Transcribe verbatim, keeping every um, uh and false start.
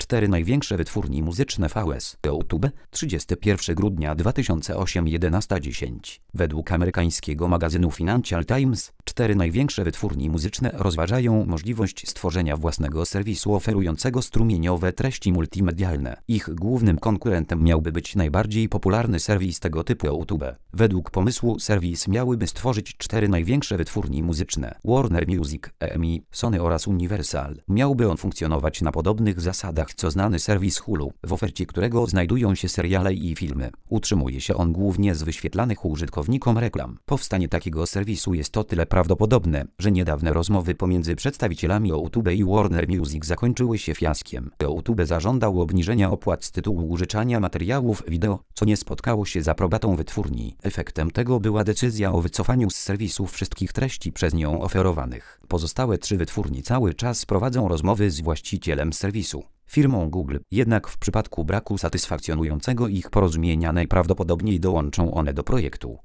Cztery największe wytwórnie muzyczne V S YouTube, trzydziestego pierwszego grudnia dwa tysiące ósmego, jedenasta dziesięć. Według amerykańskiego magazynu Financial Times, cztery największe wytwórnie muzyczne rozważają możliwość stworzenia własnego serwisu oferującego strumieniowe treści multimedialne. Ich głównym konkurentem miałby być najbardziej popularny serwis tego typu YouTube. Według pomysłu serwis miałyby stworzyć cztery największe wytwórnie muzyczne: Warner Music, E M I, Sony oraz Universal. Miałby on funkcjonować na podobnych zasadach co znany serwis Hulu, w ofercie którego znajdują się seriale i filmy. Utrzymuje się on głównie z wyświetlanych użytkownikom reklam. Powstanie takiego serwisu jest o tyle prawdopodobne, że niedawne rozmowy pomiędzy przedstawicielami YouTube i Warner Music zakończyły się fiaskiem. YouTube zażądał obniżenia opłat z tytułu użyczania materiałów wideo, co nie spotkało się z aprobatą wytwórni. Efektem tego była decyzja o wycofaniu z serwisu wszystkich treści przez nią oferowanych. Pozostałe trzy wytwórnie cały czas prowadzą rozmowy z właścicielem serwisu, firmą Google, jednak w przypadku braku satysfakcjonującego ich porozumienia najprawdopodobniej dołączą one do projektu.